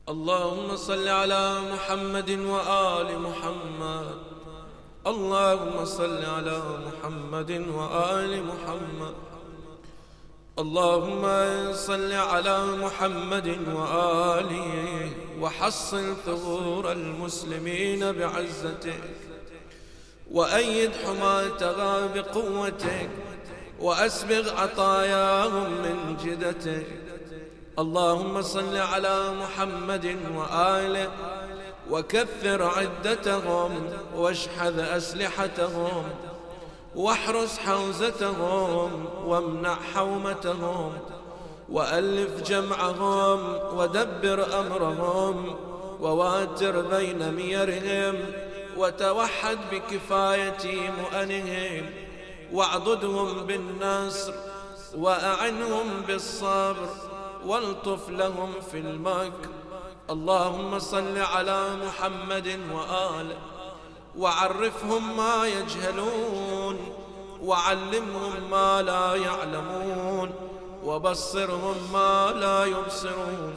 اللهم صل على محمد وآل محمد. اللهم صل على محمد وآل محمد. اللهم صل على محمد وآله وحصن ثغور المسلمين بعزتك، وأيد حماتها بقوتك، وأسبغ عطاياهم من جدتك. اللهم صل على محمد وآله وكثر عدتهم، واشحذ أسلحتهم، واحرس حوزتهم، وامنع حومتهم، وألف جمعهم، ودبر أمرهم، وواتر بين ميرهم، وتوحد بكفاية مؤنهم، واعضدهم بالنصر، وأعنهم بالصبر، والطف لهم في المكر. اللهم صل على محمد وآله وعرفهم ما يجهلون، وعلمهم ما لا يعلمون، وبصرهم ما لا يبصرون.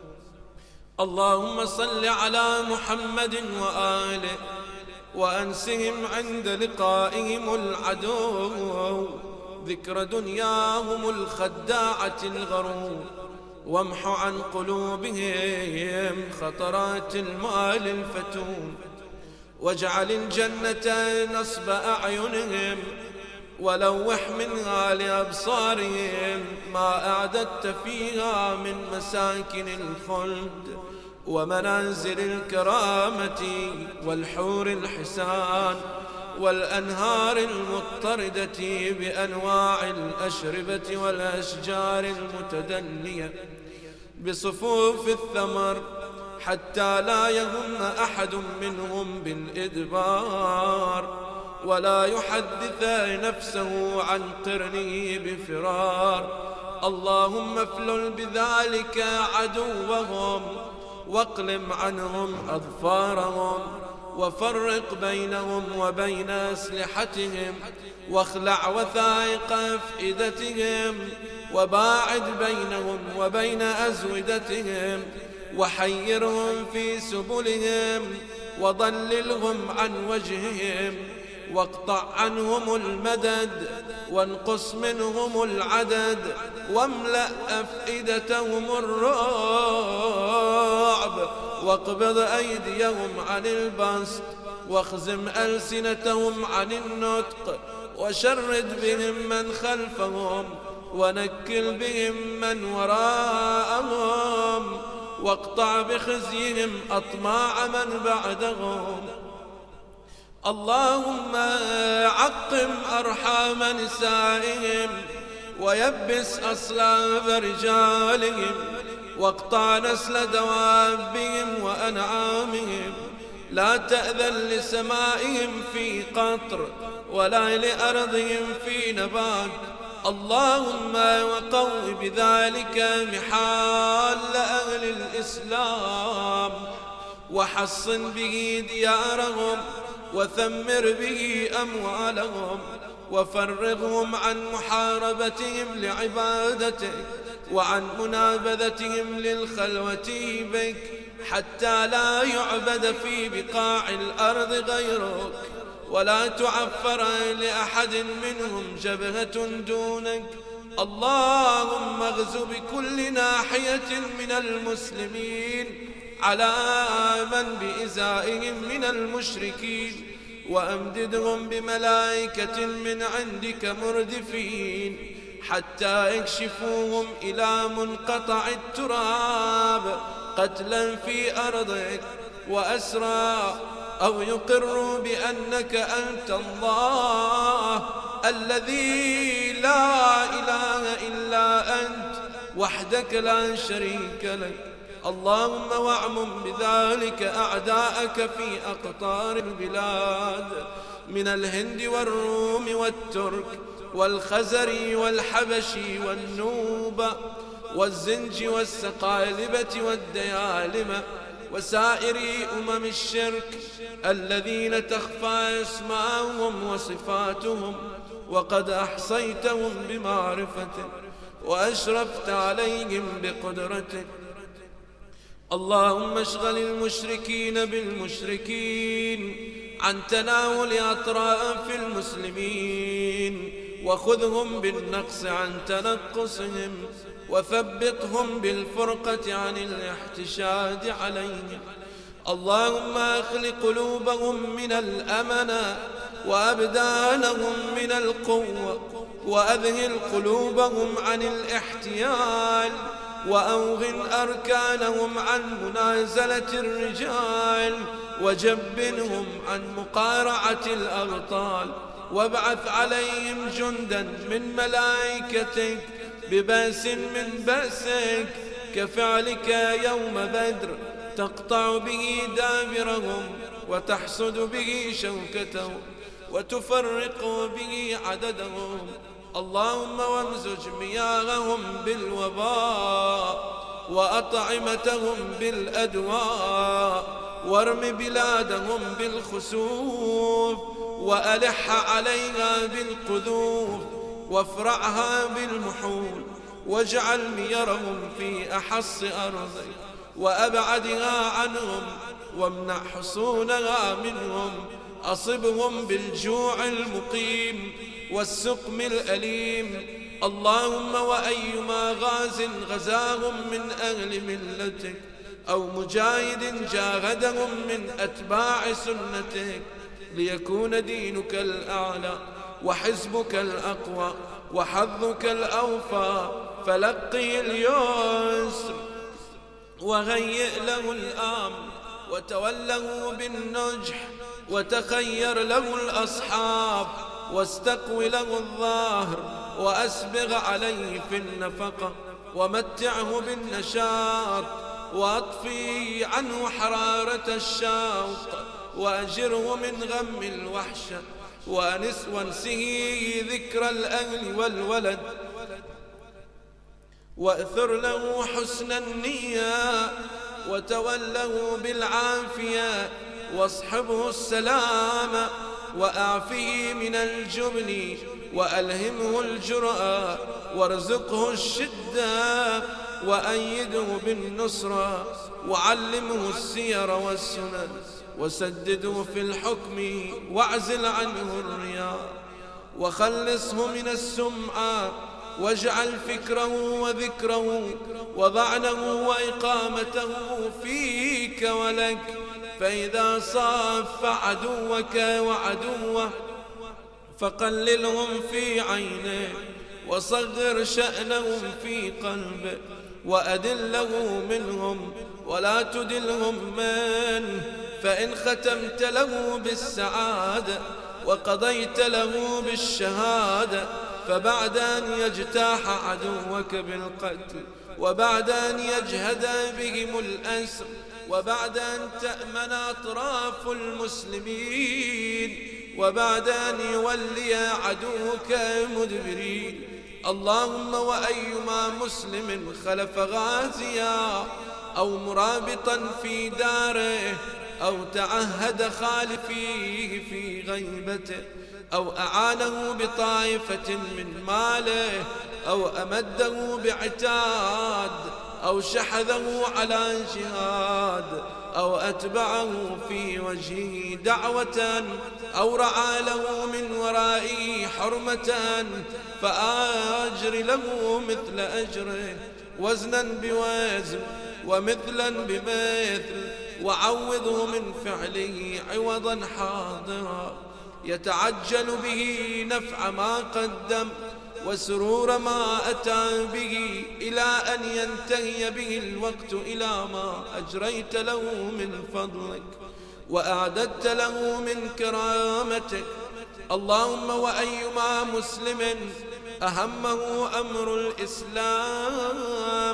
اللهم صل على محمد وآله وأنسهم عند لقائهم العدو ذكر دنياهم الخداعة الغرور، وامح عن قلوبهم خطرات المال الفتون، واجعل الجنة نصب أعينهم، ولوح منها لأبصارهم ما أعددت فيها من مساكن الخلد ومنازل الكرامة والحور الحسان والأنهار المضطردة بأنواع الأشربة والأشجار المتدنية بصفوف الثمر، حتى لا يهم أحد منهم بالإدبار، ولا يحدث نفسه عن قرنه بفرار. اللهم افلل بذلك عدوهم، واقلم عنهم أظفارهم، وفرق بينهم وبين أسلحتهم، واخلع وثائق أفئدتهم، وباعد بينهم وبين أزودتهم، وحيرهم في سبلهم، وضللهم عن وجههم، واقطع عنهم المدد، وانقص منهم العدد، واملأ أفئدتهم الرعب، واقبض أيديهم عن البسط، واخزم ألسنتهم عن النطق، وشرد بهم من خلفهم، ونكل بهم من وراءهم، واقطع بخزيهم أطماع من بعدهم. اللهم عقم أرحام نسائهم، ويبس أصلاب رجالهم، واقطع نسل دوابهم وأنعامهم. لا تأذن لسمائهم في قطر، ولا لأرضهم في نبات. اللهم وقو بذلك محال أهل الإسلام، وحصن به ديارهم، وثمر به أموالهم، وفرغهم عن محاربتهم لعبادتك، وعن منابذتهم للخلوة بك، حتى لا يعبد في بقاع الأرض غيرك، ولا تعفر لأحد منهم جبهة دونك. اللهم اغز بكل ناحية من المسلمين على من بإزائهم من المشركين، وأمددهم بملائكة من عندك مردفين، حتى يكشفوهم إلى منقطع التراب قتلا في أرضك وأسرى، أو يقروا بأنك أنت الله الذي لا إله إلا أنت وحدك لا شريك لك. اللهم واعمم بذلك أعداءك في أقطار البلاد، من الهند والروم والترك والخزر والحبش والنوب والزنج والسقالبة والديالمة، وسائر أمم الشرك الذين تخفى أسماءهم وصفاتهم، وقد أحصيتهم بمعرفتك وأشرفت عليهم بقدرتك. اللهم اشغل المشركين بالمشركين عن تناول أطراف المسلمين، وخذهم بالنقص عن تنقصهم، وثبطهم بالفرقة عن الاحتشاد عليهم. اللهم أخل قلوبهم من الأمن، وأبدانهم من القوة، وأذهل قلوبهم عن الاحتيال، وأوغن أركانهم عن منازلة الرجال، وجبنهم عن مقارعة الأبطال، وابعث عليهم جندا من ملائكتك ببأس من بأسك كفعلك يوم بدر، تقطع به دابرهم، وتحصد به شوكتهم، وتفرق به عددهم. اللهم وامزج مياههم بالوباء، وأطعمتهم بالأدواء، وارم بلادهم بالخسوف، وألح عليها بالقذوف، وافرعها بالمحول، واجعل ميرهم في أحص أرضك وأبعدها عنهم، وامنع حصونها منهم. أصبهم بالجوع المقيم والسقم الأليم. اللهم وأيما غاز غزاهم من أهل ملتك، أو مجاهد جاهدهم من أتباع سنتك، ليكون دينك الأعلى وحزبك الأقوى وحظك الأوفى، فلقه اليسر وهيئ له الأمر، وتوله بالنجح، وتخير له الأصحاب، واستقو له الظاهر، وأسبغ عليه في النفقة، ومتعه بالنشاط، وأطفي عنه حرارة الشوق، وأجره من غم الوحشة، وانسه ذكر الأهل والولد، وأثر له حسن النية، وتوله بالعافية، واصحبه السلام، وأعفه من الجبن، وألهمه الجرأة، وارزقه الشدة، وأيده بالنصرة، وعلمه السير والسنن، وسدده في الحكم، واعزل عنه الرياء، وخلصه من السمعة، واجعل فكره وذكره وضعنه وإقامته فيك ولك. فإذا صاف عدوك وعدوه فقللهم في عينه، وصغر شأنهم في قلبه، وأدله منهم ولا تدلهم منه. فإن ختمت له بالسعادة وقضيت له بالشهادة، فبعد أن يجتاح عدوك بالقتل، وبعد أن يجهد بهم الأسر، وبعد أن تأمن أطراف المسلمين، وبعد أن يولي عدوك مدبرين. اللهم وأيما مسلم خلف غازيا، أو مرابطا في داره، أو تعهد خالفيه في غيبته، أو أعانه بطائفة من ماله، أو أمده بعتاد، أو شحذه على جهاد، أو أتبعه في وجهه دعوة، أو رعى له من ورائه حرمة، فآجر له مثل أجره، وزنا بوزن ومثلا بمثل، وعوضه من فعله عوضا حاضرا، يتعجل به نفع ما قدم وسرور ما أتى به، إلى أن ينتهي به الوقت إلى ما أجريت له من فضلك وأعددت له من كرامتك. اللهم وأيما مسلم أهمه أمر الإسلام،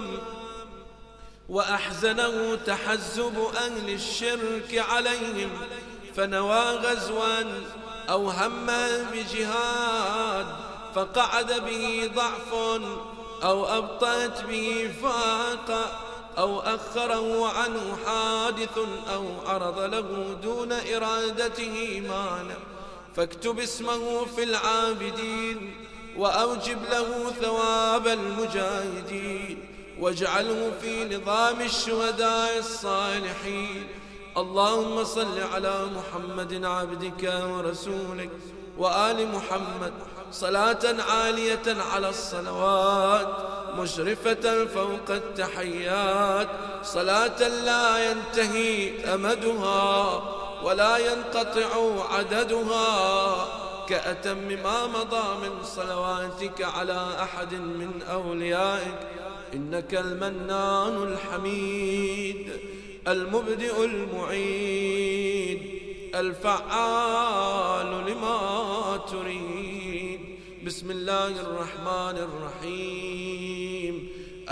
وأحزنه تحزب أهل الشرك عليهم، فنوى غزوا أو هم بجهاد، فقعد به ضعف، أو أبطأت به فاقة، أو أخره عنه حادث، أو عرض له دون إرادته مانع، فاكتب اسمه في العابدين، وأوجب له ثواب المجاهدين، واجعله في نظام الشهداء الصالحين. اللهم صل على محمد عبدك ورسولك وآل محمد صلاة عالية على الصلوات مشرفة فوق التحيات، صلاة لا ينتهي أمدها ولا ينقطع عددها، كأتم ما مضى من صلواتك على أحد من أوليائك، إنك المنان الحميد المبدئ المعيد الفعال لما تريد. بسم الله الرحمن الرحيم.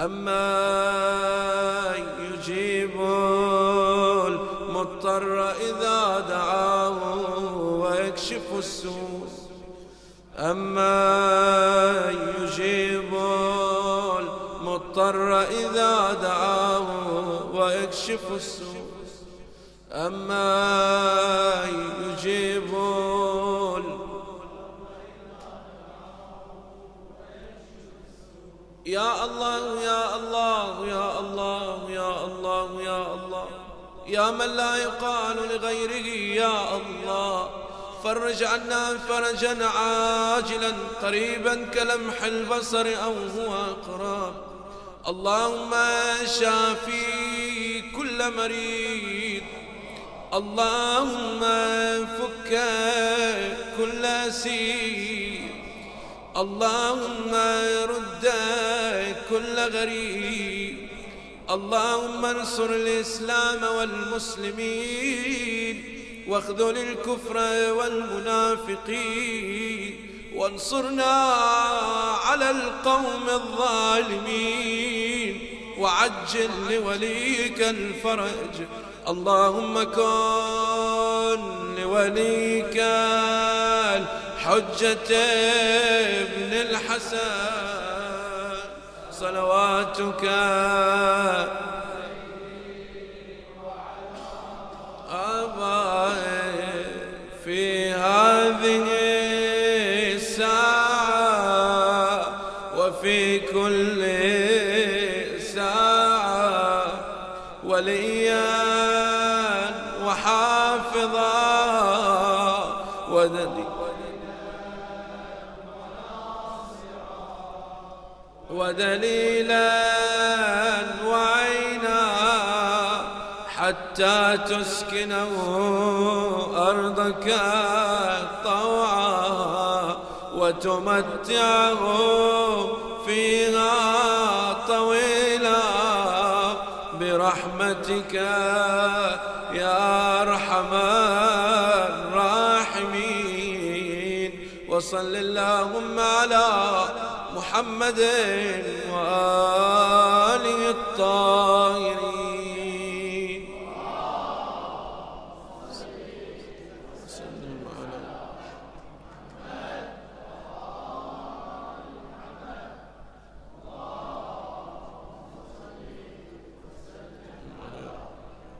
أما يجيب المضطر إذا دعاه ويكشف السوء، أما يجيب المضطر إذا دعاه ويكشف السوء، أما يجيب يا الله يا الله يا الله يا الله يا الله يا من لا يقال لغيره يا الله، فرج عنا فرجا عاجلا قريبا كلمح البصر أو هو أقرب. اللهم شافي كل مريض، اللهم فك كل أسير، اللهم رد كل غريب، اللهم انصر الإسلام والمسلمين واخذل الكفر والمنافقين، وانصرنا على القوم الظالمين، وعجل لوليك الفرج. اللهم كن لوليك الحجة ابن الحسن صلواتك في هذه الساعة وفي كل ساعة، وليا وحافظا ودليلا وعينا، حتى تسكنه أرضك طوعا وتمتعه فيها طويلا برحمتك يا أرحم الراحمين. وصل اللهم على محمد وآله الطاهرين.